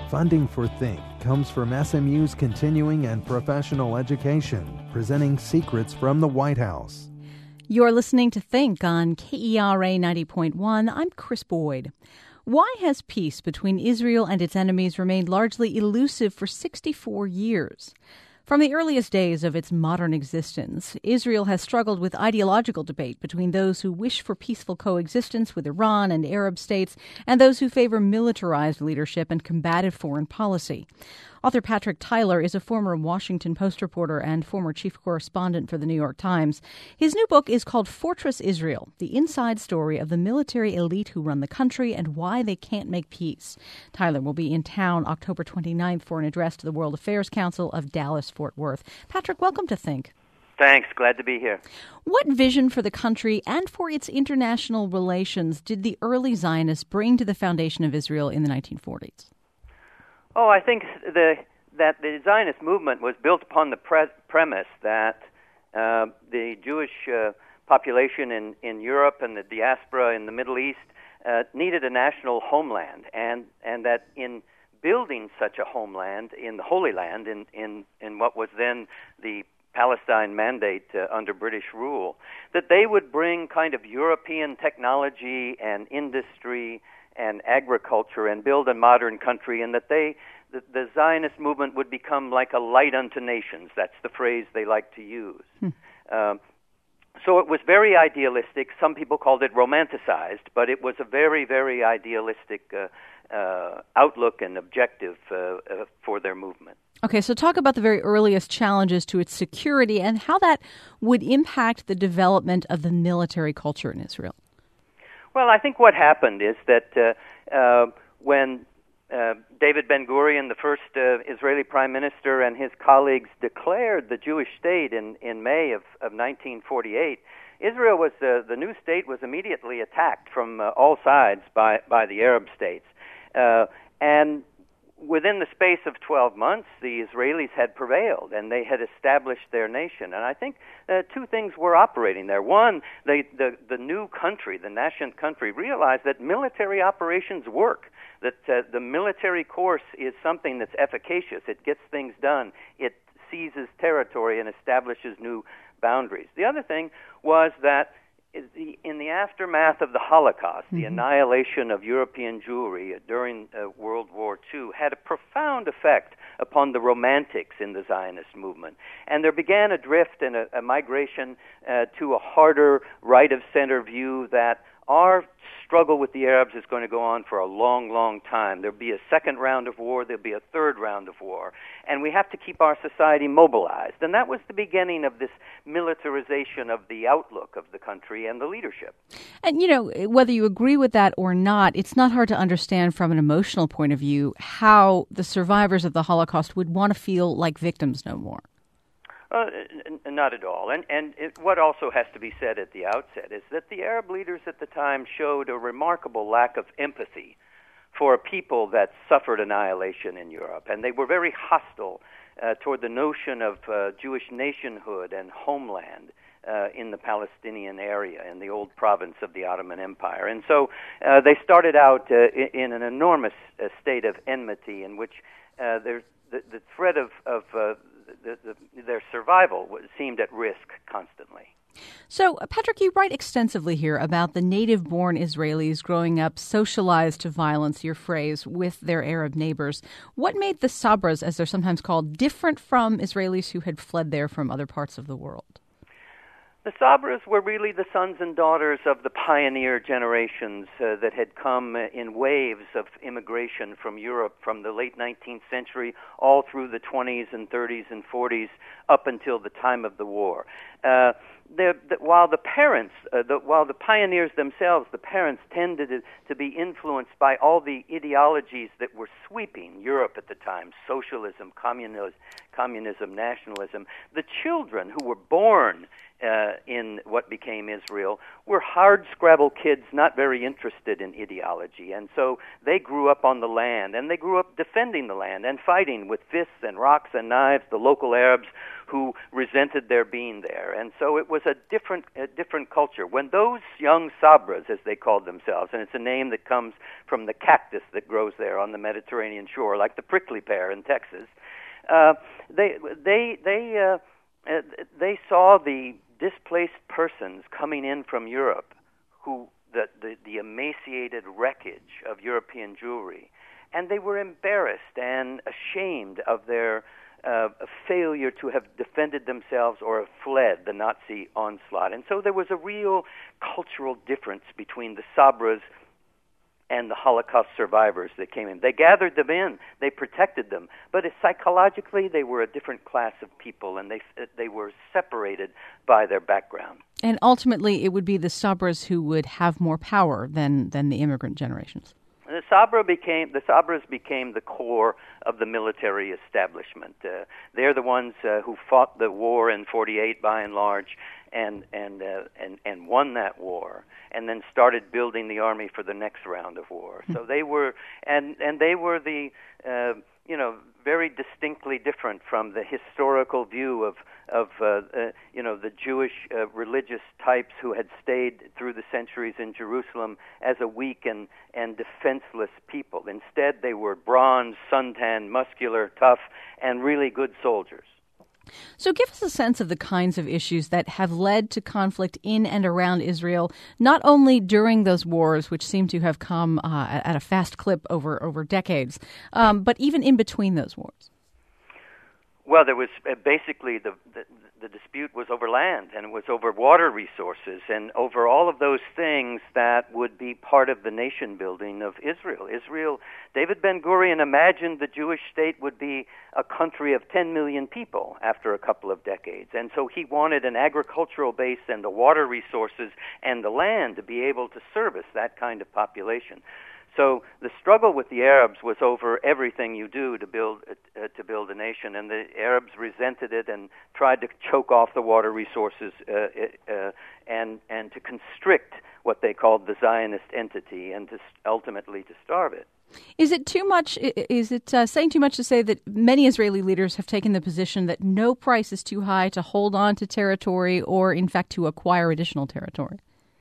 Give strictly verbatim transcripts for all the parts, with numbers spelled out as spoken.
Funding for Think comes from S M U's continuing and professional education, presenting secrets from the White House. You're listening to Think on K E R A ninety point one. I'm Chris Boyd. Why has peace between Israel and its enemies remained largely elusive for sixty-four years? From the earliest days of its modern existence, Israel has struggled with ideological debate between those who wish for peaceful coexistence with Iran and Arab states and those who favor militarized leadership and combative foreign policy. Author Patrick Tyler is a former Washington Post reporter and former chief correspondent for the New York Times. His new book is called Fortress Israel, the inside story of the military elite who run the country and why they can't make peace. Tyler will be in town October twenty-ninth for an address to the World Affairs Council of Dallas-Fort Worth. Patrick, welcome to Think. Thanks. Glad to be here. What vision for the country and for its international relations did the early Zionists bring to the foundation of Israel in the nineteen forties? Oh, I think the, that the Zionist movement was built upon the pre- premise that uh, the Jewish uh, population in, in Europe and the diaspora in the Middle East uh, needed a national homeland, and, and that in building such a homeland in the Holy Land, in, in, in what was then the Palestine Mandate uh, under British rule, that they would bring kind of European technology and industry and agriculture and build a modern country, and that they, the, the Zionist movement would become like a light unto nations. That's the phrase they like to use. Hmm. Um, so it was very idealistic. Some people called it romanticized, but it was a very, very idealistic uh, uh, outlook and objective uh, uh, for their movement. Okay, so talk about the very earliest challenges to its security and how that would impact the development of the military culture in Israel. Well, I think what happened is that uh, uh, when uh, David Ben-Gurion, the first uh, Israeli prime minister, and his colleagues declared the Jewish state in, in May of, of nineteen forty-eight, Israel was uh, the new state was immediately attacked from uh, all sides by, by the Arab states. Uh, and within the space of twelve months, the Israelis had prevailed, and they had established their nation. And I think uh, two things were operating there. One, they, the, the new country, the nascent country, realized that military operations work, that uh, the military course is something that's efficacious. It gets things done. It seizes territory and establishes new boundaries. The other thing was that is the, in the aftermath of the Holocaust, mm-hmm. the annihilation of European Jewry during uh, World War Two had a profound effect upon the romantics in the Zionist movement. And there began a drift and a, a migration uh, to a harder right-of-center view that our struggle with the Arabs is going to go on for a long, long time. There'll be a second round of war. There'll be a third round of war. And we have to keep our society mobilized. And that was the beginning of this militarization of the outlook of the country and the leadership. And, you know, whether you agree with that or not, it's not hard to understand from an emotional point of view how the survivors of the Holocaust would want to feel like victims no more. Uh, n- not at all. And, and it, what also has to be said at the outset is that the Arab leaders at the time showed a remarkable lack of empathy for a people that suffered annihilation in Europe. And they were very hostile uh, toward the notion of uh, Jewish nationhood and homeland uh, in the Palestinian area, in the old province of the Ottoman Empire. And so uh, they started out uh, in, in an enormous uh, state of enmity in which uh, there's the, the threat of, of uh, The, the, their survival seemed at risk constantly. So, Patrick, you write extensively here about the native-born Israelis growing up socialized to violence, your phrase, with their Arab neighbors. What made the Sabras, as they're sometimes called, different from Israelis who had fled there from other parts of the world? The Sabras were really the sons and daughters of the pioneer generations uh, that had come in waves of immigration from Europe from the late nineteenth century all through the twenties and thirties and forties up until the time of the war. Uh, the, the, while the parents, uh, the, while the pioneers themselves, the parents tended to, to be influenced by all the ideologies that were sweeping Europe at the time, socialism, communism, communism, nationalism, the children who were born Uh, in what became Israel were hard-scrabble kids not very interested in ideology. And so they grew up on the land, and they grew up defending the land and fighting with fists and rocks and knives the local Arabs who resented their being there. there, and so it was a different a different culture. When those young Sabras, as they called themselves, and it's a name that comes from the cactus that grows there on the Mediterranean shore, like the prickly pear in Texas, uh, they they they uh, uh, they saw the displaced persons coming in from Europe, who the, the the emaciated wreckage of European Jewry, and they were embarrassed and ashamed of their Uh, a failure to have defended themselves or have fled the Nazi onslaught. And so there was a real cultural difference between the Sabras and the Holocaust survivors that came in. They gathered them in, they protected them, but psychologically they were a different class of people, and they they were separated by their background. And ultimately it would be the Sabras who would have more power than, than the immigrant generations. The Sabra became the Sabras became the core of the military establishment. Uh, they're the ones uh, who fought the war in forty-eight, by and large, and and uh, and and won that war, and then started building the army for the next round of war. So they were, and and they were the, uh, you know, very distinctly different from the historical view of of uh, uh, you know the Jewish uh, religious types who had stayed through the centuries in Jerusalem as a weak and and defenseless people. Instead, they were bronze, suntanned, muscular, tough, and really good soldiers. So give us a sense of the kinds of issues that have led to conflict in and around Israel, not only during those wars, which seem to have come uh, at a fast clip over, over decades, um, but even in between those wars. Well, there was uh, basically the, the the dispute was over land, and it was over water resources, and over all of those things that would be part of the nation building of Israel. Israel, David Ben-Gurion imagined the Jewish state would be a country of ten million people after a couple of decades, and so he wanted an agricultural base and the water resources and the land to be able to service that kind of population. So the struggle with the Arabs was over everything you do to build uh, to build a nation, and the Arabs resented it and tried to choke off the water resources uh, uh, and and to constrict what they called the Zionist entity, and to ultimately to starve it. Is it too much? Is it uh, saying too much to say that many Israeli leaders have taken the position that no price is too high to hold on to territory, or in fact to acquire additional territory?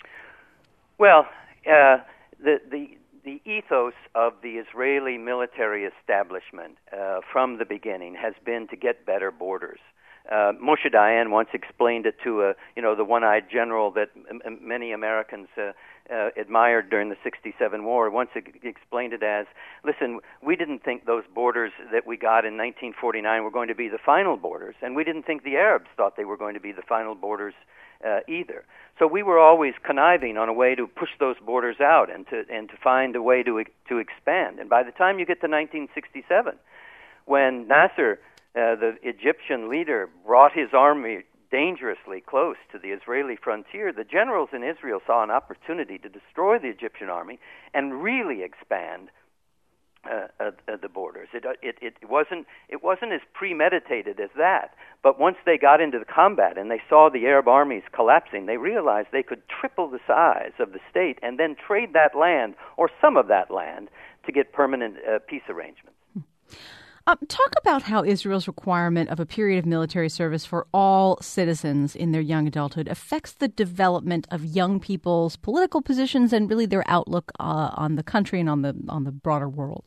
Well, uh, the the. The ethos of the Israeli military establishment uh, from the beginning has been to get better borders. Uh, Moshe Dayan once explained it to a, you know, the one-eyed general that m- many Americans uh, uh, admired during the sixty-seven war. Once it explained it as, listen, we didn't think those borders that we got in nineteen forty-nine were going to be the final borders, and we didn't think the Arabs thought they were going to be the final borders uh, either. So we were always conniving on a way to push those borders out and to and to find a way to to expand. And by the time you get to nineteen sixty-seven, when Nasser, uh, the Egyptian leader, brought his army dangerously close to the Israeli frontier, the generals in Israel saw an opportunity to destroy the Egyptian army and really expand Uh, uh, uh, the borders. It, it it wasn't it wasn't as premeditated as that. But once they got into the combat and they saw the Arab armies collapsing, they realized they could triple the size of the state and then trade that land or some of that land to get permanent uh, peace arrangements. Um, talk about how Israel's requirement of a period of military service for all citizens in their young adulthood affects the development of young people's political positions and really their outlook uh, on the country and on the on the broader world.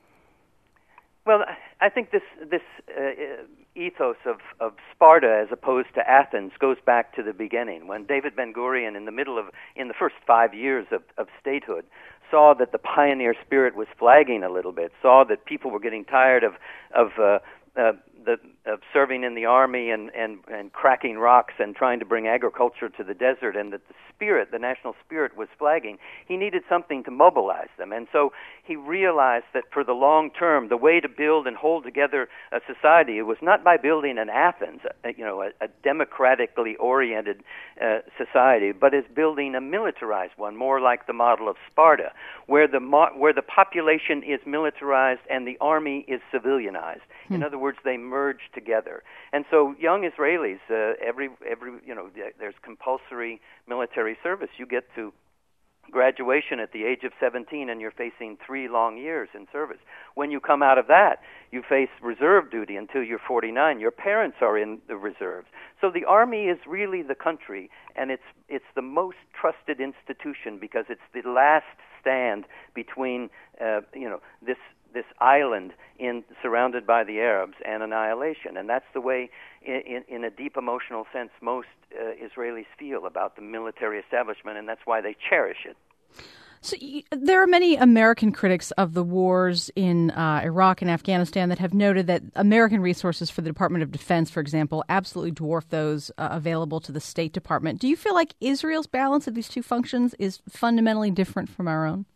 Well, I think this this uh, ethos of, of Sparta as opposed to Athens goes back to the beginning, when David Ben-Gurion, in the middle of in the first five years of, of statehood, saw that the pioneer spirit was flagging a little bit, saw that people were getting tired of of uh, uh, the of serving in the army and, and, and cracking rocks and trying to bring agriculture to the desert, and that the spirit, the national spirit, was flagging. He needed something to mobilize them, and so he realized that for the long term, the way to build and hold together a society was not by building an Athens, a, you know, a, a democratically oriented uh, society, but is building a militarized one, more like the model of Sparta, where the mo- where the population is militarized and the army is civilianized. Hmm. In other words, they merge together. And so young Israelis, uh, every every you know, there's compulsory military service. You get to graduation at the age of seventeen, and you're facing three long years in service. When you come out of that, you face reserve duty until you're forty-nine. Your parents are in the reserves. So the Army is really the country, and it's it's the most trusted institution because it's the last stand between uh, you know this this island in surrounded by the Arabs and annihilation. And that's the way, in, in a deep emotional sense, most uh, Israelis feel about the military establishment, and that's why they cherish it. So you, there are many American critics of the wars in uh, Iraq and Afghanistan that have noted that American resources for the Department of Defense, for example, absolutely dwarf those uh, available to the State Department. Do you feel like Israel's balance of these two functions is fundamentally different from our own?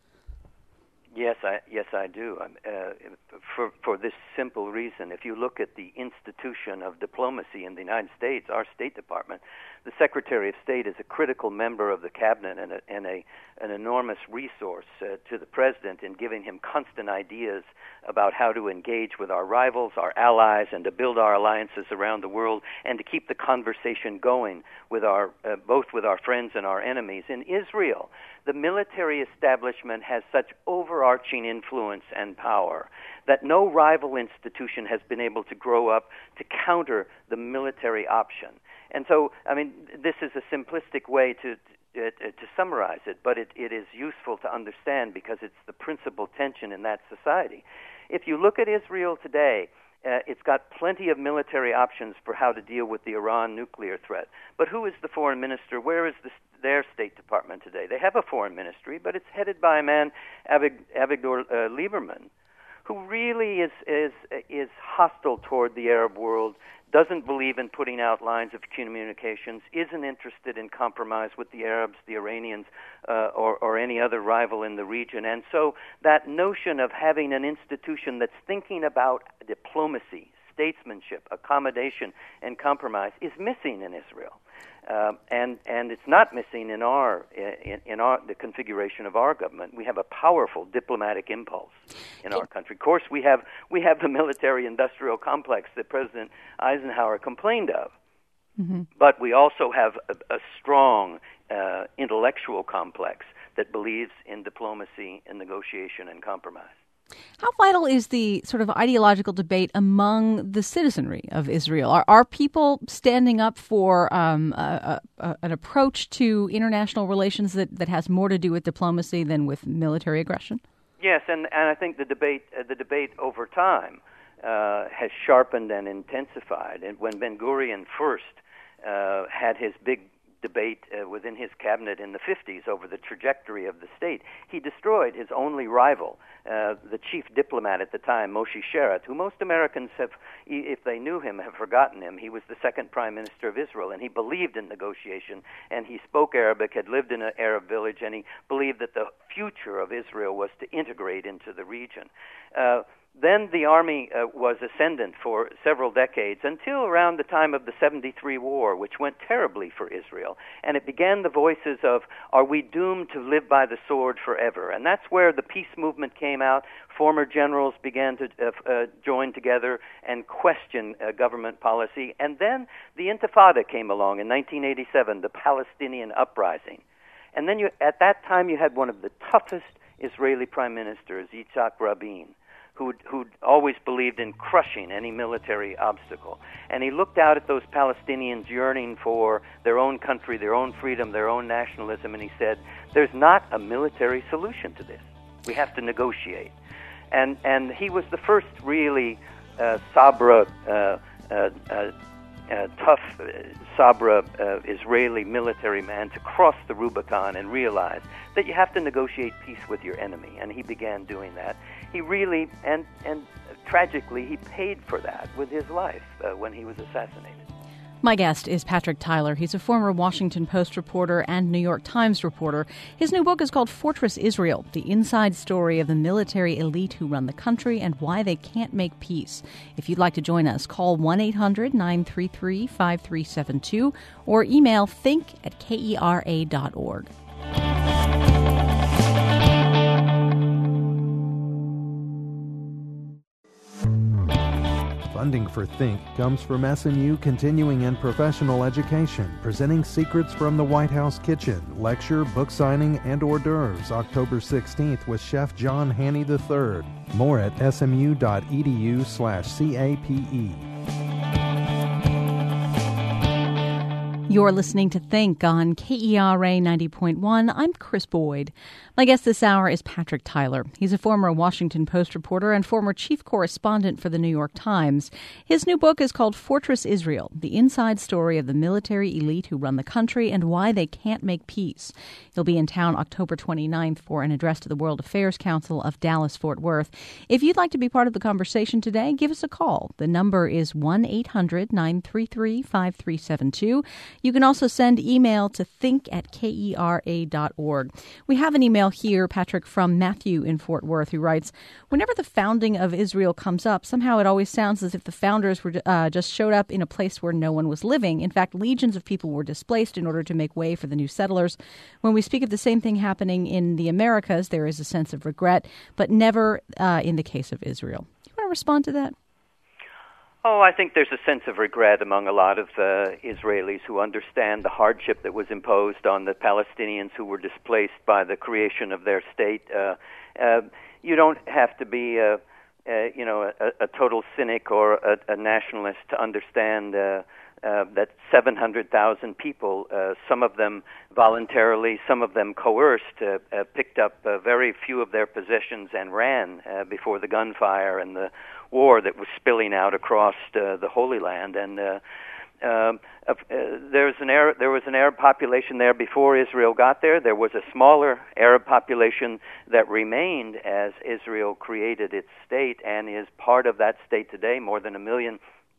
Yes, I yes I do. Uh, for for this simple reason, if you look at the institution of diplomacy in the United States, our State Department, the Secretary of State is a critical member of the cabinet and, a, and a an enormous resource uh, to the president in giving him constant ideas about how to engage with our rivals, our allies, and to build our alliances around the world, and to keep the conversation going with our uh, both with our friends and our enemies. In Israel, the military establishment has such overarching influence and power that no rival institution has been able to grow up to counter the military option. And so, I mean, this is a simplistic way to to, to summarize it, but it, it is useful to understand because it's the principal tension in that society. If you look at Israel today, Uh, it's got plenty of military options for how to deal with the Iran nuclear threat. But who is the foreign minister? Where is the, their State Department today? They have a foreign ministry, but it's headed by a man, Avig, Avigdor uh, Lieberman, who really is, is, is hostile toward the Arab world, doesn't believe in putting out lines of communications, isn't interested in compromise with the Arabs, the Iranians, uh, or, or any other rival in the region. And so that notion of having an institution that's thinking about diplomacy, statesmanship, accommodation, and compromise is missing in Israel. Uh, and and it's not missing in our in, in our the configuration of our government. We have a powerful diplomatic impulse in our country. Of course, we have we have the military-industrial complex that President Eisenhower complained of, mm-hmm. but we also have a, a strong uh, intellectual complex that believes in diplomacy and negotiation and compromise. How vital is the sort of ideological debate among the citizenry of Israel? Are, are people standing up for um, a, a, an approach to international relations that, that has more to do with diplomacy than with military aggression? Yes, and, and I think the debate uh, the debate over time uh, has sharpened and intensified. And when Ben-Gurion first uh, had his big debate uh, within his cabinet in the fifties over the trajectory of the state, he destroyed his only rival, uh, the chief diplomat at the time, Moshe Sharett, who most Americans have, if they knew him, have forgotten him. He was the second prime minister of Israel, and he believed in negotiation, and he spoke Arabic, had lived in an Arab village, and he believed that the future of Israel was to integrate into the region. Uh, Then the army uh, was ascendant for several decades until around the time of the seventy-three war, which went terribly for Israel. And it began the voices of, are we doomed to live by the sword forever? And that's where the peace movement came out. Former generals began to uh, uh, join together and question uh, government policy. And then the Intifada came along in nineteen eighty-seven, the Palestinian uprising. And then you, at that time you had one of the toughest Israeli prime ministers, Yitzhak Rabin, who'd, who'd always believed in crushing any military obstacle. And he looked out at those Palestinians yearning for their own country, their own freedom, their own nationalism, and he said, there's not a military solution to this. We have to negotiate. And and he was the first really uh, Sabra, uh, uh, uh, uh, tough uh, Sabra uh, Israeli military man to cross the Rubicon and realize that you have to negotiate peace with your enemy. And he began doing that. He really, and and tragically, he paid for that with his life uh, when he was assassinated. My guest is Patrick Tyler. He's a former Washington Post reporter and New York Times reporter. His new book is called Fortress Israel, the inside story of the military elite who run the country and why they can't make peace. If you'd like to join us, call one eight hundred nine three three five three seven two or email think at kera dot org. Funding for Think comes from S M U Continuing and Professional Education, presenting Secrets from the White House Kitchen, lecture, book signing, and hors d'oeuvres, October sixteenth with Chef John Haney the third. More at smu.edu slash CAPE. You're listening to Think on K E R A ninety point one. I'm Chris Boyd. My guest this hour is Patrick Tyler. He's a former Washington Post reporter and former chief correspondent for the New York Times. His new book is called Fortress Israel, the inside story of the military elite who run the country and why they can't make peace. He'll be in town October twenty-ninth for an address to the World Affairs Council of Dallas-Fort Worth. If you'd like to be part of the conversation today, give us a call. The number is one eight hundred nine three three five three seven two. You can also send email to think at K E R A dot org. We have an email here, Patrick, from Matthew in Fort Worth, who writes, whenever the founding of Israel comes up, somehow it always sounds as if the founders were uh, just showed up in a place where no one was living. In fact, legions of people were displaced in order to make way for the new settlers. When we speak of the same thing happening in the Americas, there is a sense of regret, but never uh, in the case of Israel. Do you want to respond to that? Oh, I think there's a sense of regret among a lot of uh, Israelis who understand the hardship that was imposed on the Palestinians who were displaced by the creation of their state. Uh, uh, you don't have to be, uh, uh, you know, a, a total cynic or a, a nationalist to understand uh, uh, that seven hundred thousand people, uh, some of them voluntarily, some of them coerced, uh, uh, picked up uh, very few of their possessions and ran uh, before the gunfire and the war that was spilling out across uh, the Holy Land. And uh, um, uh, there's an Arab, there was an Arab population there before Israel got there. There was a smaller Arab population that remained as Israel created its state and is part of that state today. More than a million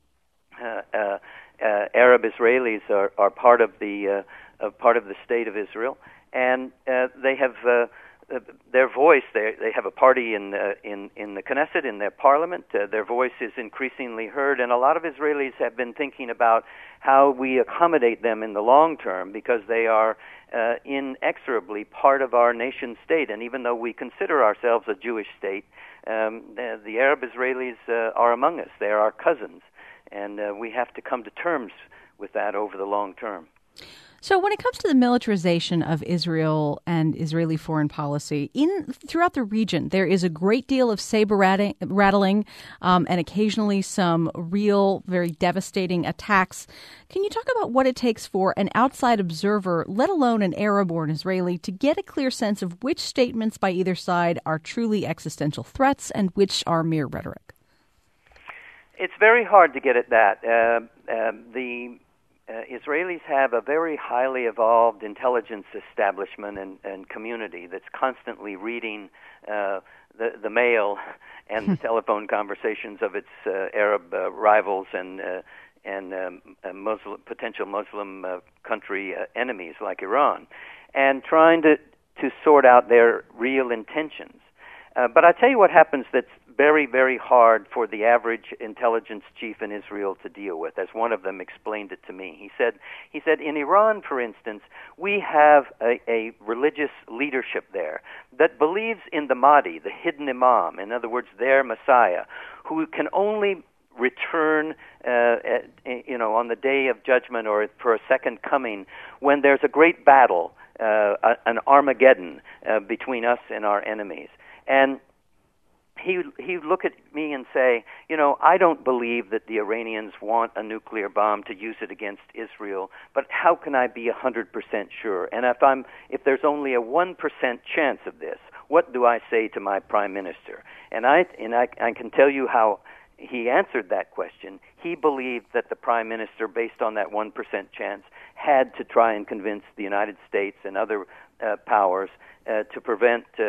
uh, uh, uh, Arab Israelis are, are part of the uh, uh, part of the state of Israel, and uh, they have. Uh, Uh, their voice, they they have a party in uh, in in the Knesset, in their parliament. Uh, their voice is increasingly heard, and a lot of Israelis have been thinking about how we accommodate them in the long term, because they are uh, inexorably part of our nation state. And even though we consider ourselves a Jewish state, um, the, the Arab Israelis uh, are among us. They are our cousins, and uh, we have to come to terms with that over the long term. So when it comes to the militarization of Israel and Israeli foreign policy, in throughout the region, there is a great deal of saber rattling um, and occasionally some real, very devastating attacks. Can you talk about what it takes for an outside observer, let alone an Arab or an Israeli, to get a clear sense of which statements by either side are truly existential threats and which are mere rhetoric? It's very hard to get at that. Uh, uh, the Uh, Israelis have a very highly evolved intelligence establishment and, and community that's constantly reading uh, the, the mail and the telephone conversations of its uh, Arab uh, rivals and uh, and um, uh, Muslim, potential Muslim uh, country uh, enemies like Iran, and trying to, to sort out their real intentions. Uh, but I tell you what happens that's very, very hard for the average intelligence chief in Israel to deal with, as one of them explained it to me. He said, he said, in Iran, for instance, we have a, a religious leadership there that believes in the Mahdi, the hidden imam, in other words, their Messiah, who can only return, uh, at, you know, on the day of judgment or for a second coming when there's a great battle, uh, an Armageddon uh, between us and our enemies. And he he would look at me and say, you know, I don't believe that the Iranians want a nuclear bomb to use it against Israel, but how can I be one hundred percent sure? And if I'm if there's only a one percent chance of this, what do I say to my prime minister? And I and I, I can tell you how he answered that question. He believed that the prime minister, based on that one percent chance, had to try and convince the United States and other uh, powers uh, to prevent uh,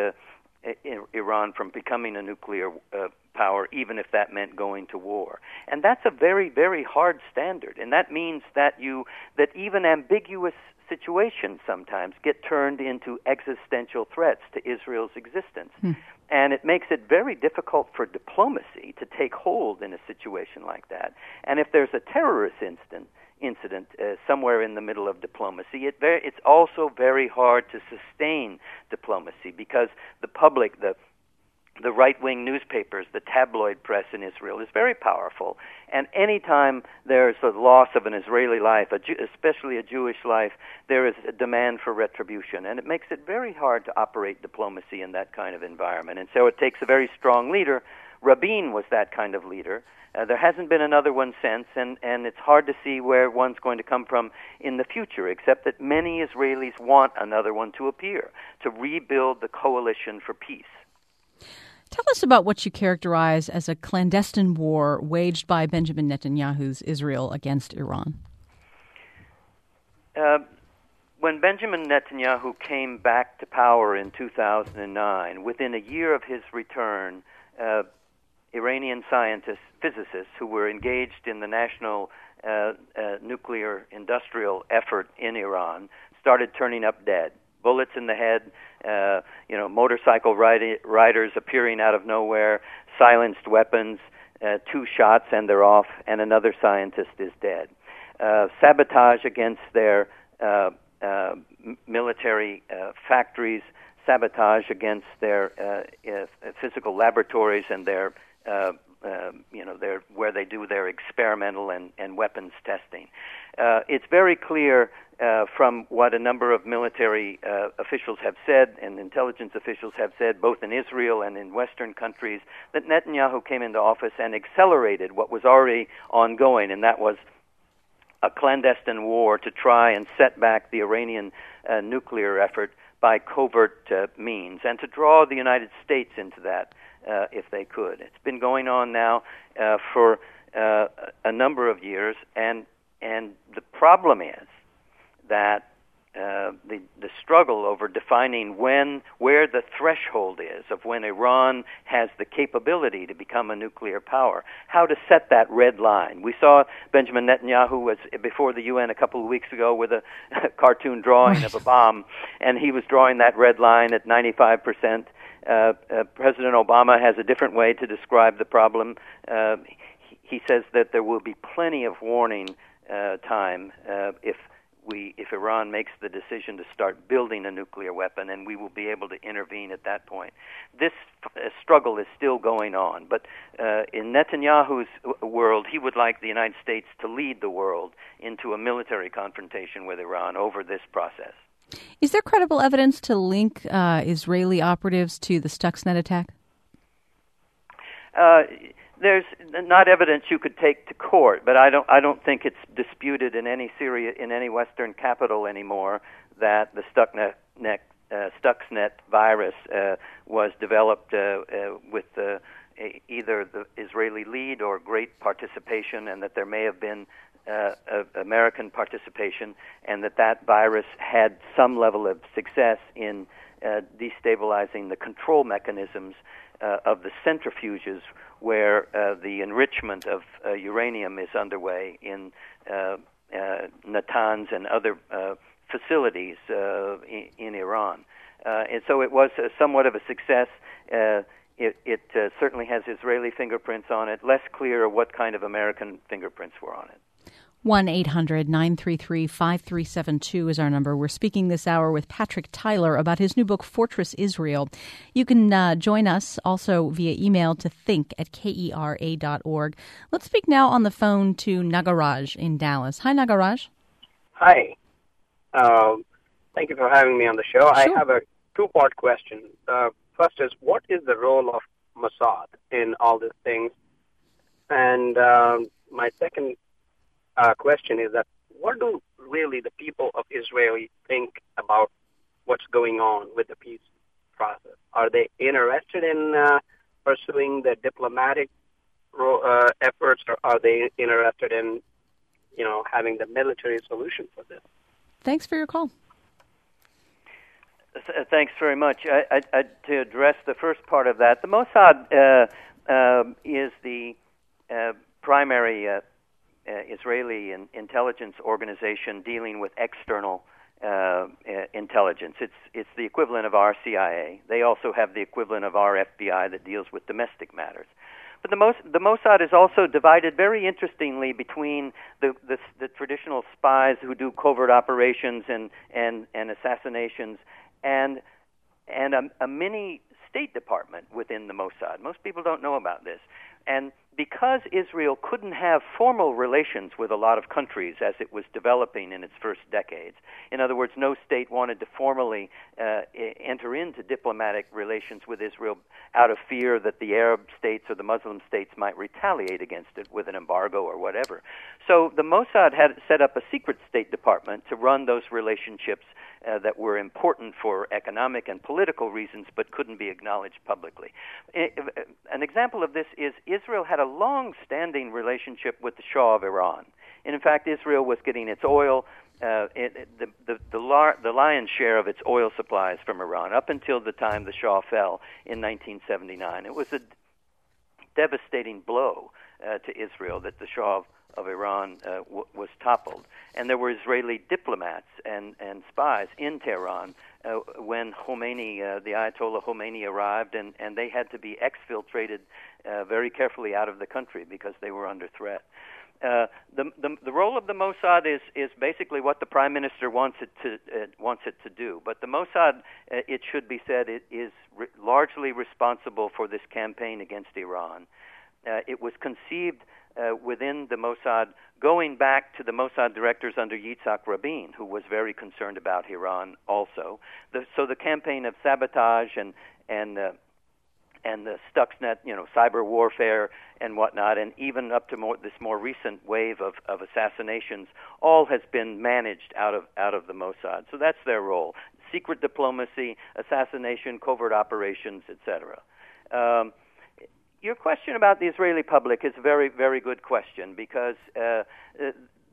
Iran from becoming a nuclear uh, power, even if that meant going to war. And that's a very, very hard standard. And that means that you that even ambiguous situations sometimes get turned into existential threats to Israel's existence. Hmm. And it makes it very difficult for diplomacy to take hold in a situation like that. And if there's a terrorist incident, incident uh, somewhere in the middle of diplomacy, it very, it's also very hard to sustain diplomacy, because the public, the the right-wing newspapers, the tabloid press in Israel is very powerful. And any time there's a loss of an Israeli life, a Jew, especially a Jewish life, there is a demand for retribution. And it makes it very hard to operate diplomacy in that kind of environment. And so it takes a very strong leader. Rabin was that kind of leader. Uh, there hasn't been another one since, and, and it's hard to see where one's going to come from in the future, except that many Israelis want another one to appear, to rebuild the coalition for peace. Tell us about what you characterize as a clandestine war waged by Benjamin Netanyahu's Israel against Iran. Uh, when Benjamin Netanyahu came back to power in two thousand nine, within a year of his return, uh, Iranian scientists, physicists who were engaged in the national uh, uh, nuclear industrial effort in Iran started turning up dead. Bullets in the head, uh, you know, motorcycle ride- riders appearing out of nowhere, silenced weapons, uh, two shots and they're off, and another scientist is dead. Uh, sabotage against their uh, uh, military uh, factories, sabotage against their uh, uh, physical laboratories and their, uh, uh, you know, their where they do their experimental and, and weapons testing. Uh, it's very clear uh, from what a number of military uh, officials have said and intelligence officials have said, both in Israel and in Western countries, that Netanyahu came into office and accelerated what was already ongoing, and that was a clandestine war to try and set back the Iranian uh, nuclear effort by covert uh, means, and to draw the United States into that uh, if they could. It's been going on now uh, for uh, a number of years, and and the problem is that uh, the the struggle over defining when where the threshold is of when Iran has the capability to become a nuclear power, how to set that red line. We saw Benjamin Netanyahu was before the U N a couple of weeks ago with a cartoon drawing right. of a bomb, and he was drawing that red line at ninety-five percent. Uh, uh, President Obama has a different way to describe the problem. Uh, he, he says that there will be plenty of warning uh, time uh, if we if Iran makes the decision to start building a nuclear weapon, and we will be able to intervene at that point. This uh, struggle is still going on, but uh, in Netanyahu's world, he would like the United States to lead the world into a military confrontation with Iran over this process. Is there credible evidence to link uh, Israeli operatives to the Stuxnet attack? Uh, there's not evidence you could take to court, but I don't. I don't think it's disputed in any Syria, in any Western capital anymore that the Stuxnet, uh, Stuxnet virus uh, was developed uh, uh, with uh, either the Israeli lead or great participation, and that there may have been Uh, of American participation, and that that virus had some level of success in uh, destabilizing the control mechanisms uh, of the centrifuges where uh, the enrichment of uh, uranium is underway in uh, uh, Natanz and other uh, facilities uh, in, in Iran. Uh, and so it was uh, somewhat of a success. Uh, It, it uh, certainly has Israeli fingerprints on it. Less clear what kind of American fingerprints were on it. one eight hundred nine three three five three seven two is our number. We're speaking this hour with Patrick Tyler about his new book, Fortress Israel. You can uh, join us also via email to think at K E R A dot org. Let's speak now on the phone to Nagaraj in Dallas. Hi, Nagaraj. Hi. Um, thank you for having me on the show. Sure. I have a two-part question. Uh, first is, what is the role of Mossad in all these things? And um, my second Uh, question is that what do really the people of Israel think about what's going on with the peace process? Are they interested in uh, pursuing the diplomatic uh, efforts, or are they interested in, you know, having the military solution for this? Thanks for your call. Th- thanks very much. I, I, I, to address the first part of that, the Mossad uh, uh, is the uh, primary uh, Uh, Israeli in, intelligence organization dealing with external uh, uh, intelligence. It's it's the equivalent of our C I A. They also have the equivalent of our F B I that deals with domestic matters. But the, Mos- the Mossad is also divided very interestingly between the, the the traditional spies who do covert operations and and, and assassinations and and a, a mini State Department within the Mossad. Most people don't know about this. And because Israel couldn't have formal relations with a lot of countries as it was developing in its first decades, in other words, no state wanted to formally uh, enter into diplomatic relations with Israel out of fear that the Arab states or the Muslim states might retaliate against it with an embargo or whatever. So the Mossad had set up a secret State Department to run those relationships Uh, that were important for economic and political reasons but couldn't be acknowledged publicly. I, an example of this is Israel had a long-standing relationship with the Shah of Iran. And in fact, Israel was getting its oil, uh, it, the, the, the, lar- the lion's share of its oil supplies from Iran up until the time the Shah fell in nineteen seventy-nine. It was a devastating blow uh, to Israel that the Shah of of Iran uh, w- was toppled. And there were Israeli diplomats and, and spies in Tehran uh, when Khomeini, uh, the Ayatollah Khomeini arrived, and, and they had to be exfiltrated uh, very carefully out of the country because they were under threat. Uh, the, the the role of the Mossad is is basically what the Prime Minister wants it to uh, wants it to do. But the Mossad, uh, it should be said, it is re- largely responsible for this campaign against Iran. Uh, it was conceived Uh, within the Mossad, going back to the Mossad directors under Yitzhak Rabin, who was very concerned about Iran also. The, so the campaign of sabotage and and uh, and the Stuxnet, you know, cyber warfare and whatnot, and even up to more, this more recent wave of, of assassinations, all has been managed out of out of the Mossad. So that's their role: secret diplomacy, assassination, covert operations, et cetera. Um, Your question about the Israeli public is a very, very good question because uh,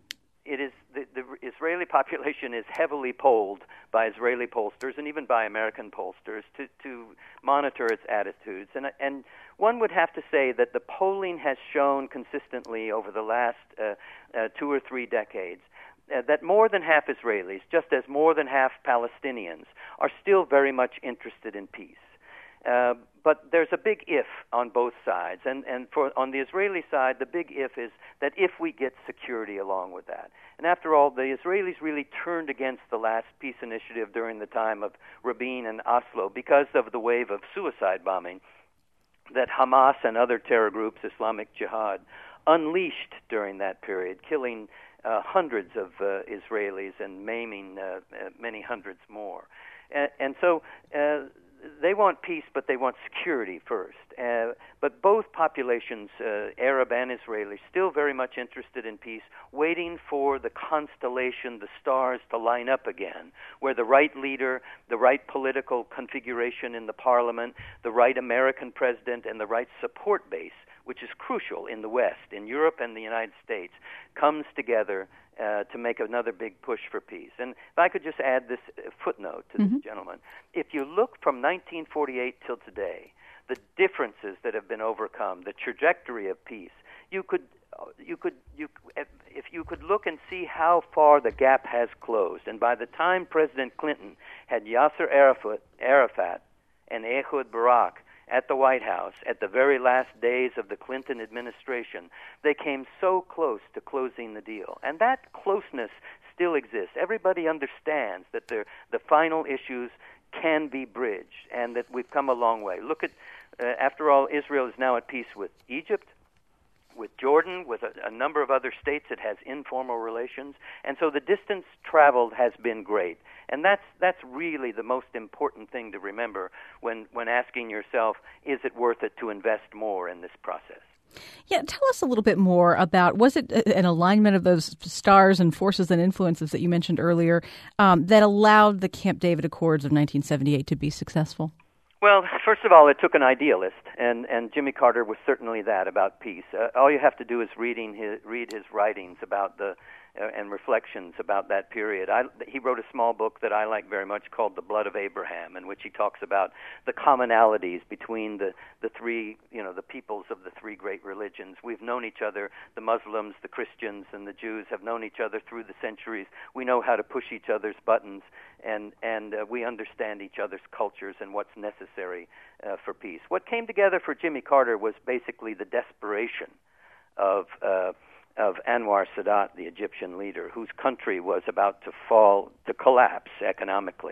it is the, the Israeli population is heavily polled by Israeli pollsters and even by American pollsters to, to monitor its attitudes. And, and one would have to say that the polling has shown consistently over the last uh, uh, two or three decades uh, that more than half Israelis, just as more than half Palestinians, are still very much interested in peace. Uh, but there's a big if on both sides, and and for on the Israeli side, the big if is that if we get security along with that. And after all, the Israelis really turned against the last peace initiative during the time of Rabin and Oslo because of the wave of suicide bombing that Hamas and other terror groups, Islamic Jihad, unleashed during that period, killing uh, hundreds of uh, Israelis and maiming uh, uh, many hundreds more. And, and so. Uh, They want peace, but they want security first. Uh, but both populations, uh, Arab and Israeli, still very much interested in peace, waiting for the constellation, the stars to line up again, where the right leader, the right political configuration in the parliament, the right American president, and the right support base, which is crucial in the West, in Europe and the United States, comes together Uh, to make another big push for peace. And if I could just add this footnote to mm-hmm. this gentleman, if you look from nineteen forty-eight till today, the differences that have been overcome, the trajectory of peace, you could, you could, you, if you could look and see how far the gap has closed. And by the time President Clinton had Yasser Arafat, Arafat and Ehud Barak at the White House at the very last days of the Clinton administration, they came so close to closing the deal. And that closeness still exists. Everybody understands that the the final issues can be bridged and that we've come a long way. Look at, uh, after all, Israel is now at peace with Egypt, with Jordan, with a, a number of other states it has informal relations. And so the distance traveled has been great. And that's that's really the most important thing to remember when, when asking yourself, is it worth it to invest more in this process? Yeah, tell us a little bit more about, was it an alignment of those stars and forces and influences that you mentioned earlier um, that allowed the Camp David Accords of nineteen seventy-eight to be successful? Well, first of all, it took an idealist, and, and Jimmy Carter was certainly that about peace. Uh, all you have to do is reading his, read his writings about the uh, and reflections about that period. I, he wrote a small book that I like very much called The Blood of Abraham, in which he talks about the commonalities between the, the three, you know, the peoples of the three great religions. We've known each other, the Muslims, the Christians, and the Jews have known each other through the centuries. We know how to push each other's buttons, and, and uh, we understand each other's cultures and what's necessary uh, for peace. What came together for Jimmy Carter was basically the desperation of uh, of Anwar Sadat, the Egyptian leader, whose country was about to fall, to collapse economically.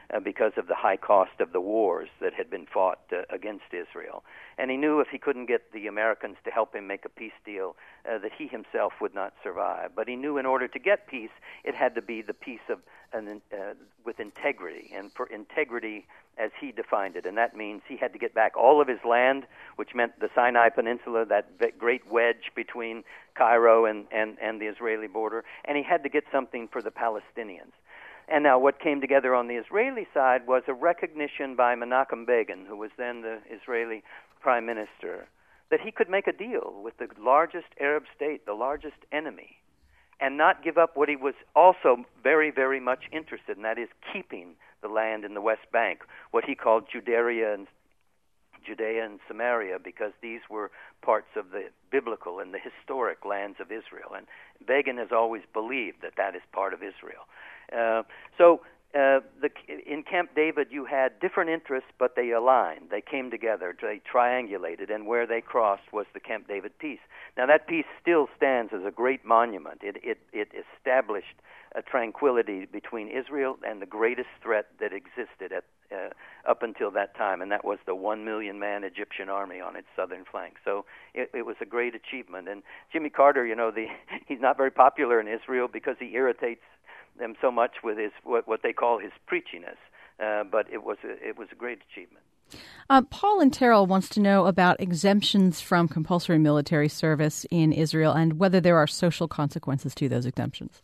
uh, because of the high cost of the wars that had been fought uh, against Israel. And he knew if he couldn't get the Americans to help him make a peace deal, uh, that he himself would not survive. But he knew in order to get peace, it had to be the peace of an, uh, with integrity, and for integrity as he defined it. And that means he had to get back all of his land, which meant the Sinai Peninsula, that great wedge between Cairo and, and, and the Israeli border, and he had to get something for the Palestinians. And now what came together on the Israeli side was a recognition by Menachem Begin, who was then the Israeli prime minister, that he could make a deal with the largest Arab state, the largest enemy, and not give up what he was also very, very much interested in, that is keeping the land in the West Bank, what he called Judea and Judea and Samaria, because these were parts of the biblical and the historic lands of Israel. And Begin has always believed that that is part of Israel. Uh, so uh, the, in Camp David, you had different interests, but they aligned. They came together. They triangulated, and where they crossed was the Camp David peace. Now, that peace still stands as a great monument. It, it, it established a tranquility between Israel and the greatest threat that existed at, uh, up until that time, and that was the one million man Egyptian army on its southern flank. So it, it was a great achievement. And Jimmy Carter, you know, the, he's not very popular in Israel because he irritates them so much with his what, what they call his preachiness. Uh, but it was a, it was a great achievement. Uh, Paul in Terrell wants to know about exemptions from compulsory military service in Israel and whether there are social consequences to those exemptions.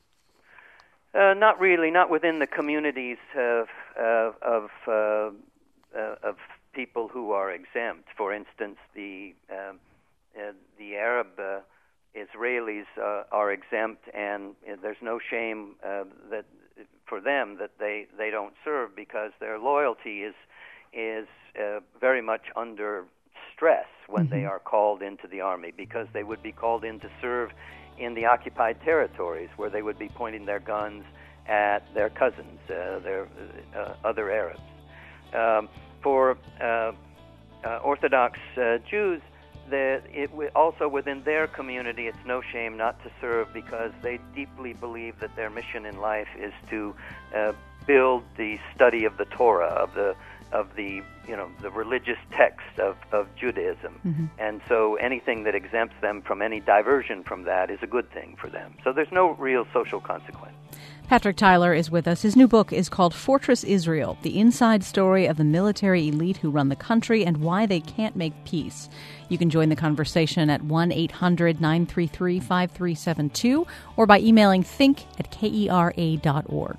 Uh, not really, not within the communities of uh, of uh, uh, of people who are exempt. For instance, the uh, uh, the Arab uh, Israelis uh, are exempt, and uh, there's no shame uh, that for them that they, they don't serve, because their loyalty is is uh, very much under stress when mm-hmm. they are called into the army, because they would be called in to serve in the occupied territories, where they would be pointing their guns at their cousins, uh, their uh, other Arabs. Um, for uh, uh, Orthodox uh, Jews, the, it w- also within their community, it's no shame not to serve, because they deeply believe that their mission in life is to uh, build the study of the Torah, of the of the you know the religious text of, of Judaism, mm-hmm. and so anything that exempts them from any diversion from that is a good thing for them. So there's no real social consequence. Patrick Tyler is with us. His new book is called Fortress Israel, the inside story of the military elite who run the country and why they can't make peace. You can join the conversation at one eight hundred nine three three five three seven two or by emailing think at kera dot org.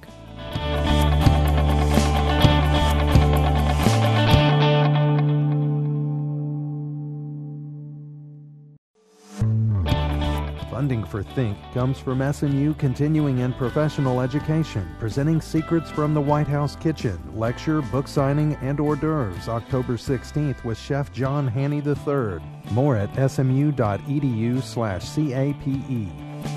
Funding for Think comes from S M U Continuing and Professional Education, presenting Secrets from the White House Kitchen, lecture, book signing, and hors d'oeuvres, October sixteenth with Chef John Haney the third. More at smu.edu slash CAPE.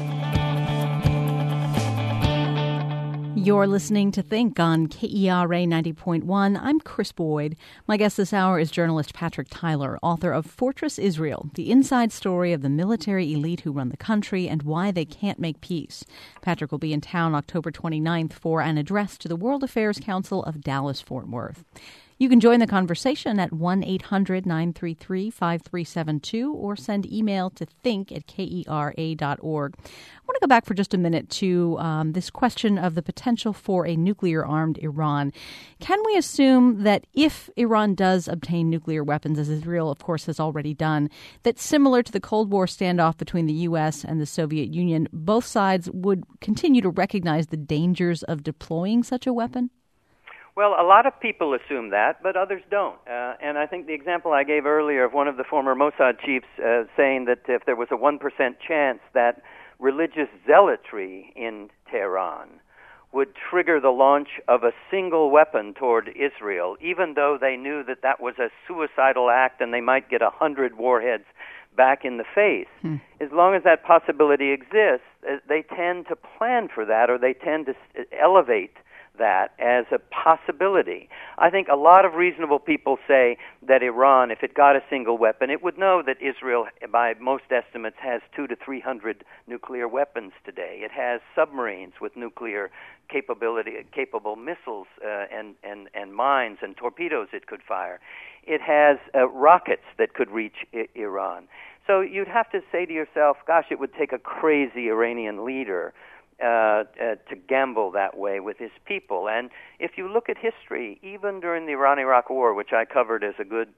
You're listening to Think on K E R A ninety point one. I'm Chris Boyd. My guest this hour is journalist Patrick Tyler, author of Fortress Israel, the inside story of the military elite who run the country and why they can't make peace. Patrick will be in town October twenty-ninth for an address to the World Affairs Council of Dallas-Fort Worth. You can join the conversation at one eight hundred nine three three five three seven two or send email to think at kera dot org. I want to go back for just a minute to um, this question of the potential for a nuclear-armed Iran. Can we assume that if Iran does obtain nuclear weapons, as Israel, of course, has already done, that similar to the Cold War standoff between the U S and the Soviet Union, both sides would continue to recognize the dangers of deploying such a weapon? Well, a lot of people assume that, but others don't. Uh, and I think the example I gave earlier of one of the former Mossad chiefs uh, saying that if there was a one percent chance that religious zealotry in Tehran would trigger the launch of a single weapon toward Israel, even though they knew that that was a suicidal act and they might get a hundred warheads back in the face, hmm. as long as that possibility exists, they tend to plan for that, or they tend to elevate that as a possibility. I think a lot of reasonable people say that Iran, if it got a single weapon, it would know that Israel, by most estimates, has two to three hundred nuclear weapons today. It has submarines with nuclear capability, capable missiles uh, and, and, and mines and torpedoes it could fire. It has uh, rockets that could reach I- Iran. So you'd have to say to yourself, gosh, it would take a crazy Iranian leader uh, uh, to gamble that way with his people. And if you look at history, even during the Iran-Iraq War, which I covered as a good,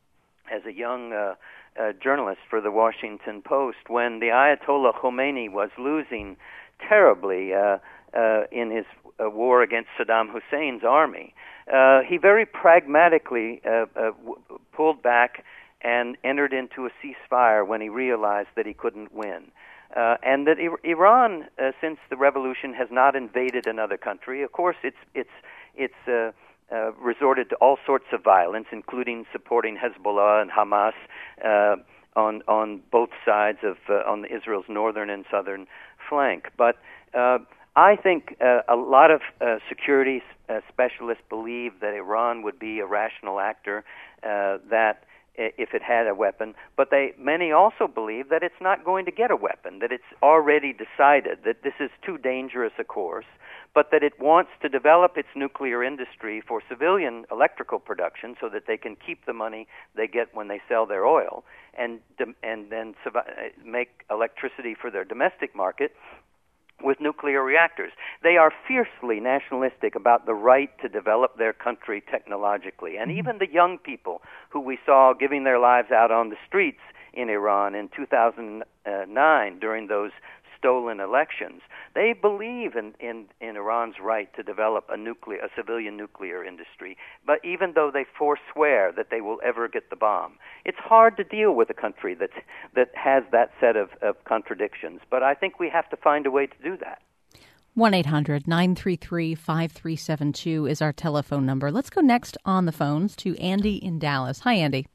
as a young uh, uh, journalist for the Washington Post, when the Ayatollah Khomeini was losing terribly uh, uh, in his uh, war against Saddam Hussein's army, uh, he very pragmatically uh, uh, w- pulled back and entered into a ceasefire when he realized that he couldn't win. Uh, and that I- Iran, uh, since the revolution, has not invaded another country. Of course, it's it's it's uh, uh, resorted to all sorts of violence, including supporting Hezbollah and Hamas uh, on on both sides of uh, on Israel's northern and southern flank. But uh, I think uh, a lot of uh, security uh, specialists believe that Iran would be a rational actor, uh, that if it had a weapon, but they many also believe that it's not going to get a weapon, that it's already decided that this is too dangerous a course, but that it wants to develop its nuclear industry for civilian electrical production so that they can keep the money they get when they sell their oil and and then make electricity for their domestic market with nuclear reactors. They are fiercely nationalistic about the right to develop their country technologically. And even the young people who we saw giving their lives out on the streets in Iran in two thousand nine during those stolen elections, they believe in, in, in Iran's right to develop a nuclear, a civilian nuclear industry, but even though they forswear that they will ever get the bomb. It's hard to deal with a country that, that has that set of, of contradictions, but I think we have to find a way to do that. one eight hundred nine three three five three seven two is our telephone number. Let's go next on the phones to Andy in Dallas. Hi, Andy.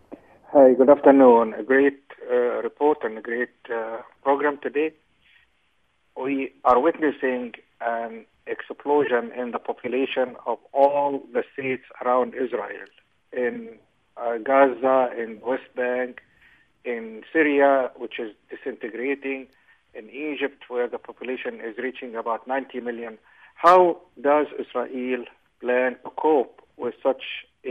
Hi, good afternoon. A great uh, report and a great uh, program today. We are witnessing an explosion in the population of all the states around Israel, in uh, Gaza, in West Bank, in Syria, which is disintegrating, in Egypt, where the population is reaching about ninety million. How does Israel plan to cope with such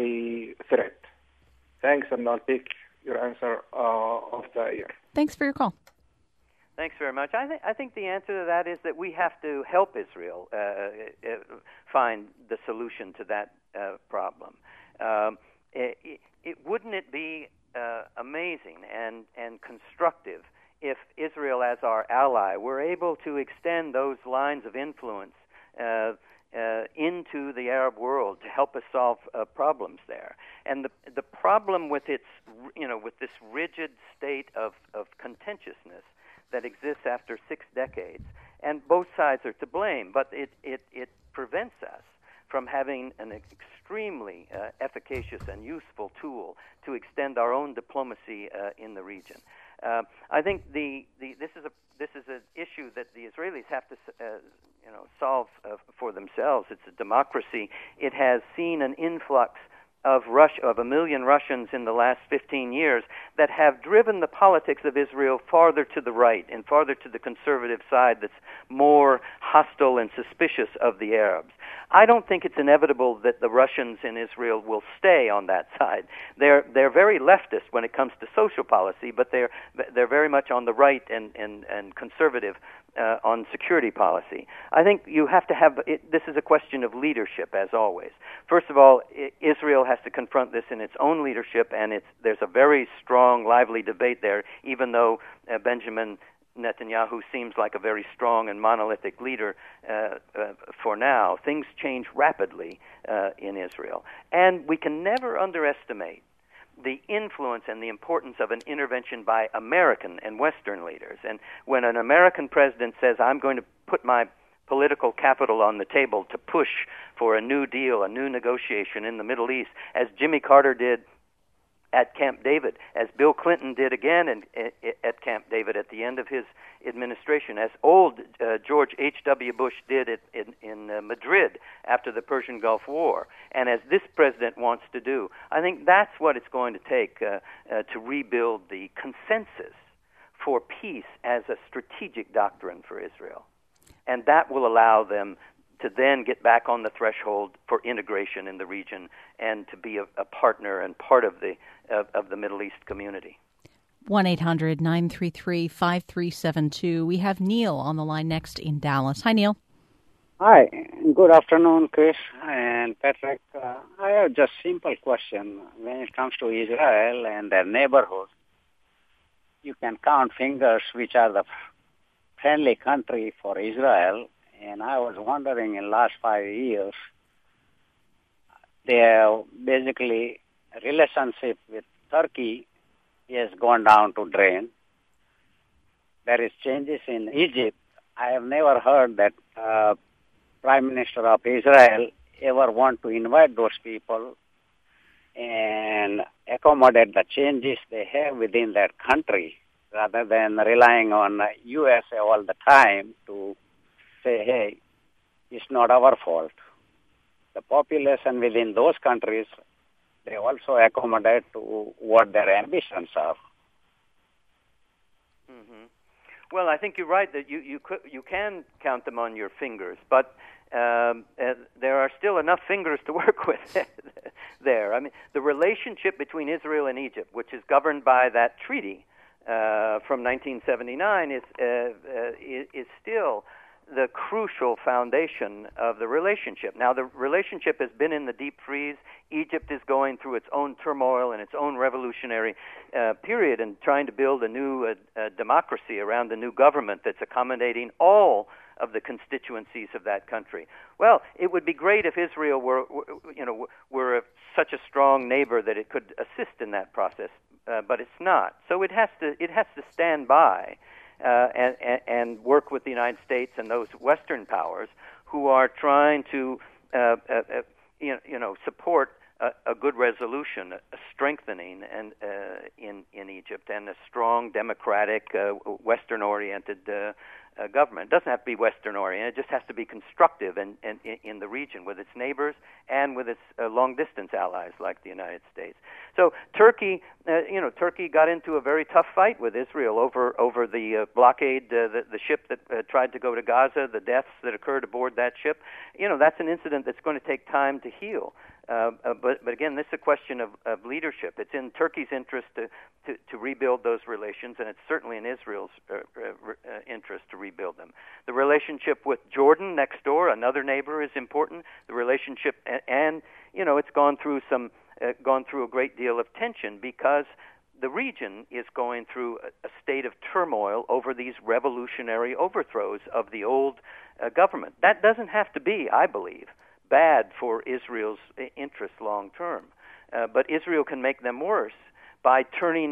a threat? Thanks, and I'll take your answer uh, of the year. Thanks for your call. Thanks very much. I, th- I think the answer to that is that we have to help Israel uh, uh, find the solution to that uh, problem. Um, it, it, it, wouldn't it be uh, amazing and, and constructive if Israel, as our ally, were able to extend those lines of influence uh, uh, into the Arab world to help us solve uh, problems there? And the the problem with its, you know, with this rigid state of, of contentiousness that exists after six decades, and both sides are to blame, but it, it, it prevents us from having an extremely uh, efficacious and useful tool to extend our own diplomacy uh, in the region. Uh, I think the, the this is a this is an issue that the Israelis have to uh, you know solve uh, for themselves. It's a democracy. It has seen an influx of Russia, of a million Russians in the last fifteen years that have driven the politics of Israel farther to the right and farther to the conservative side that's more hostile and suspicious of the Arabs. I don't think it's inevitable that the Russians in Israel will stay on that side. They're they're very leftist when it comes to social policy, but they're they're very much on the right and and, and conservative uh, on security policy. I think you have to have it, this is a question of leadership, as always. First of all, I, Israel has to confront this in its own leadership, and it's there's a very strong, lively debate there, even though uh, Benjamin Netanyahu seems like a very strong and monolithic leader uh, uh, for now. Things change rapidly uh, in Israel. And we can never underestimate the influence and the importance of an intervention by American and Western leaders. And when an American president says, I'm going to put my political capital on the table to push for a new deal, a new negotiation in the Middle East, as Jimmy Carter did at Camp David, as Bill Clinton did again in, in, at Camp David at the end of his administration, as old uh, George H W. Bush did it in, in uh, Madrid after the Persian Gulf War, and as this president wants to do. I think that's what it's going to take uh, uh, to rebuild the consensus for peace as a strategic doctrine for Israel. And that will allow them to then get back on the threshold for integration in the region and to be a, a partner and part of the of, of the Middle East community. one eight hundred nine three three five three seven two. We have Neil on the line next in Dallas. Hi, Neil. Hi. Good afternoon, Chris and Patrick. Uh, I have just simple question. When it comes to Israel and their neighborhood, you can count fingers which are the friendly country for Israel. And I was wondering, in the last five years, their basically relationship with Turkey has gone down to drain. There is changes in Egypt. I have never heard that uh, Prime Minister of Israel ever want to invite those people and accommodate the changes they have within that country, rather than relying on U S A all the time to say, hey, it's not our fault. The population within those countries, they also accommodate to what their ambitions are. Mm-hmm. Well, I think you're right that you you could, you can count them on your fingers, but um, uh, there are still enough fingers to work with there. I mean, the relationship between Israel and Egypt, which is governed by that treaty uh, from nineteen seventy-nine, is uh, uh, is, is still the crucial foundation of the relationship. Now, the relationship has been in the deep freeze. Egypt is going through its own turmoil and its own revolutionary uh, period and trying to build a new uh, uh, democracy around a new government that's accommodating all of the constituencies of that country. Well, it would be great if Israel were, were you know, were a, such a strong neighbor that it could assist in that process, uh, but it's not. So it has to it has to stand by Uh, and, and work with the United States and those Western powers who are trying to, uh, uh, uh, you, know, you know, support a, a good resolution, a strengthening, and uh, in in Egypt, and a strong, democratic, uh, Western-oriented uh, uh, government. It doesn't have to be Western-oriented; it just has to be constructive in, in, in the region with its neighbors and with its uh, long-distance allies like the United States. So Turkey, uh, you know, Turkey got into a very tough fight with Israel over over the uh, blockade, uh, the, the ship that uh, tried to go to Gaza, the deaths that occurred aboard that ship. You know, that's an incident that's going to take time to heal. Uh, uh, but, but again, this is a question of, of leadership. It's in Turkey's interest to, to, to rebuild those relations, and it's certainly in Israel's uh, uh, interest to rebuild them. The relationship with Jordan next door, another neighbor, is important. The relationship, and, and you know, it's gone through some, uh, gone through a great deal of tension because the region is going through a, a state of turmoil over these revolutionary overthrows of the old uh, government. That doesn't have to be, I believe, bad for Israel's interests long term. Uh, but Israel can make them worse by turning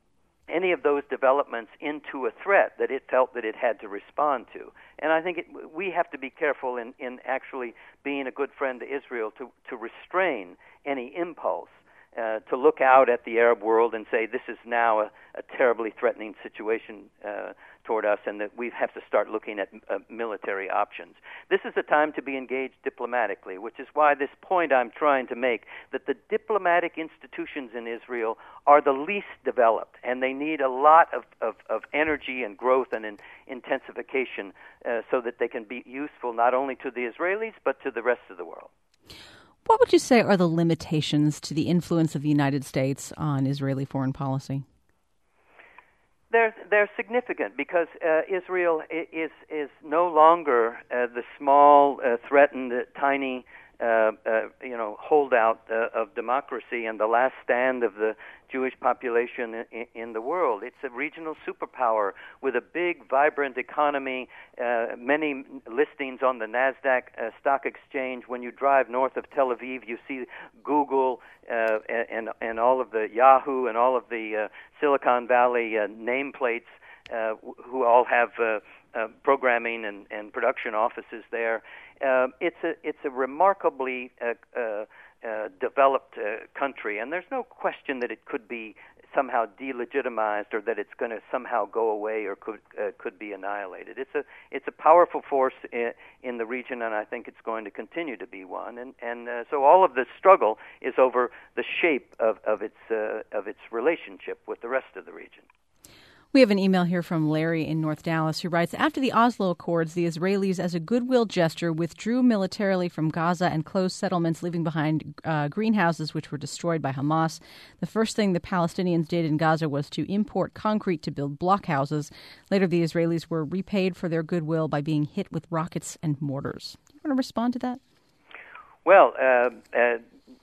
any of those developments into a threat that it felt that it had to respond to. And I think it, we have to be careful in, in actually being a good friend to Israel to, to restrain any impulse uh, to look out at the Arab world and say this is now a, a terribly threatening situation uh, toward us and that we have to start looking at uh, military options. This is a time to be engaged diplomatically, which is why this point I'm trying to make, that the diplomatic institutions in Israel are the least developed, and they need a lot of, of, of energy and growth and in, intensification uh, so that they can be useful not only to the Israelis but to the rest of the world. What would you say are the limitations to the influence of the United States on Israeli foreign policy? They're, they're significant because uh, Israel is is no longer uh, the small, uh, threatened, uh, tiny, uh, uh, you know, holdout uh, of democracy and the last stand of the Jewish population in, in the world. It's a regional superpower with a big, vibrant economy, uh, many listings on the NASDAQ uh, stock exchange. When you drive north of Tel Aviv, you see Google uh, and and all of the Yahoo and all of the uh, Silicon Valley uh, nameplates uh, who all have uh, uh, programming and, and production offices there. Uh, it's a it's a remarkably uh, uh, uh, developed uh, country, and there's no question that it could be somehow delegitimized or that it's going to somehow go away or could uh, could be annihilated. It's a it's a powerful force in, in the region, and I think it's going to continue to be one. And and uh, so all of this struggle is over the shape of of its uh, of its relationship with the rest of the region. We have an email here from Larry in North Dallas who writes, after the Oslo Accords, the Israelis, as a goodwill gesture, withdrew militarily from Gaza and closed settlements, leaving behind uh, greenhouses which were destroyed by Hamas. The first thing the Palestinians did in Gaza was to import concrete to build blockhouses. Later, the Israelis were repaid for their goodwill by being hit with rockets and mortars. Do you want to respond to that? Well, uh, uh,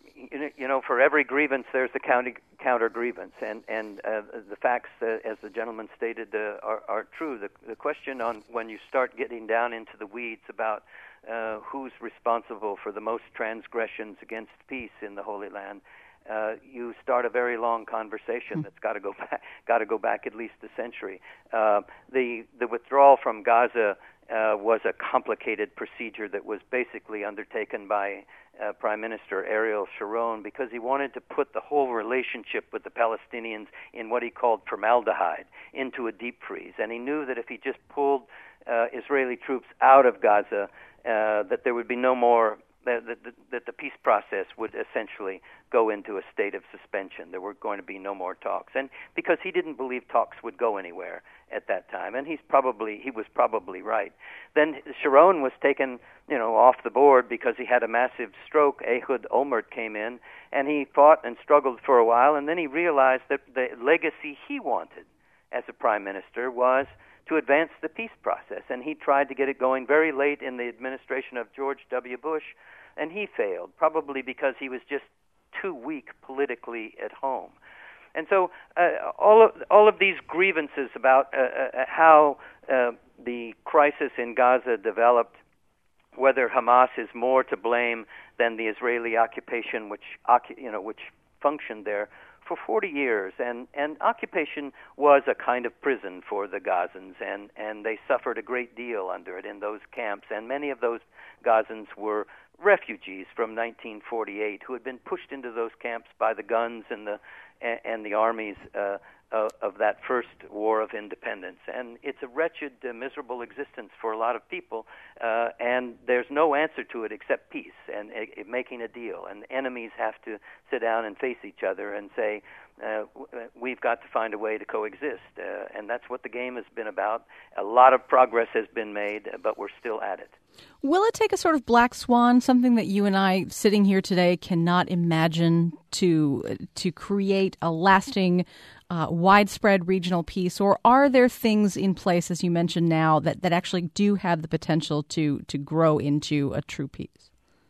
you know, for every grievance, there's a counter, counter grievance, and and uh, the facts, uh, as the gentleman stated, uh, are, are true. The, the question on when you start getting down into the weeds about uh, who's responsible for the most transgressions against peace in the Holy Land, uh, you start a very long conversation that's got to go back, got to go back at least a century. Uh, the the withdrawal from Gaza uh, was a complicated procedure that was basically undertaken by Uh, Prime Minister Ariel Sharon because he wanted to put the whole relationship with the Palestinians in what he called formaldehyde, into a deep freeze. And he knew that if he just pulled uh, Israeli troops out of Gaza, uh, that there would be no more, that, that, that the peace process would essentially go into a state of suspension. There were going to be no more talks. And because he didn't believe talks would go anywhere at that time, and he's probably he was probably right. Then Sharon was taken, you know, off the board because he had a massive stroke. Ehud Olmert came in, and he fought and struggled for a while, and then he realized that the legacy he wanted as a prime minister was to advance the peace process, and he tried to get it going very late in the administration of George W. Bush, and he failed, probably because he was just too weak politically at home. And so uh, all of all of these grievances about uh, uh, how uh, the crisis in Gaza developed, whether Hamas is more to blame than the Israeli occupation, which you know which functioned there for forty years, and and occupation was a kind of prison for the Gazans, and and they suffered a great deal under it in those camps, and many of those Gazans were refugees from nineteen forty-eight who had been pushed into those camps by the guns and the and the armies uh, of, of that first war of independence. And it's a wretched, uh, miserable existence for a lot of people, uh, and there's no answer to it except peace and uh, making a deal. And enemies have to sit down and face each other and say, uh, we've got to find a way to coexist. Uh, and that's what the game has been about. A lot of progress has been made, but we're still at it. Will it take a sort of black swan, something that you and I sitting here today cannot imagine, to to create a lasting, uh, widespread regional peace? Or are there things in place, as you mentioned now, that, that actually do have the potential to, to grow into a true peace?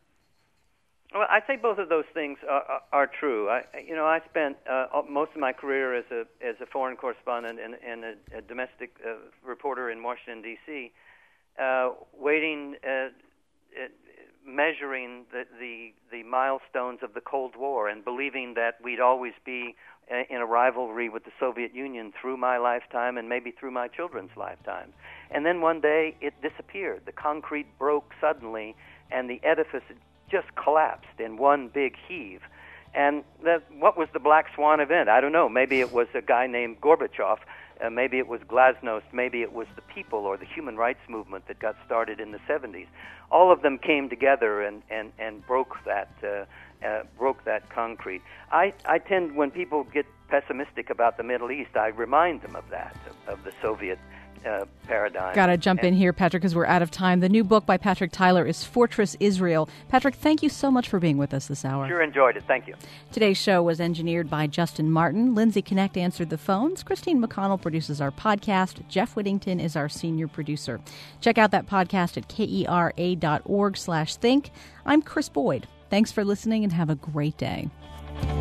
Well, I'd say both of those things are, are, are true. I, you know, I spent uh, most of my career as a as a foreign correspondent and, and a, a domestic uh, reporter in Washington, D C, Uh, waiting, uh, uh, measuring the, the the milestones of the Cold War, and believing that we'd always be uh, in a rivalry with the Soviet Union through my lifetime and maybe through my children's lifetime. And then one day it disappeared. The concrete broke suddenly, and the edifice just collapsed in one big heave. And that, what was the black swan event? I don't know. Maybe it was a guy named Gorbachev. Uh, maybe it was Glasnost, maybe it was the people or the human rights movement that got started in the seventies. All of them came together and, and, and broke that uh, uh, broke that concrete. I, I tend, when people get pessimistic about the Middle East, I remind them of that, of, of the Soviet uh, paradigm. Got to jump and, in here, Patrick, because we're out of time. The new book by Patrick Tyler is Fortress Israel. Patrick, thank you so much for being with us this hour. Sure enjoyed it. Thank you. Today's show was engineered by Justin Martin. Lindsay Connect answered the phones. Christine McConnell produces our podcast. Jeff Whittington is our senior producer. Check out that podcast at kera.org slash think. I'm Chris Boyd. Thanks for listening and have a great day.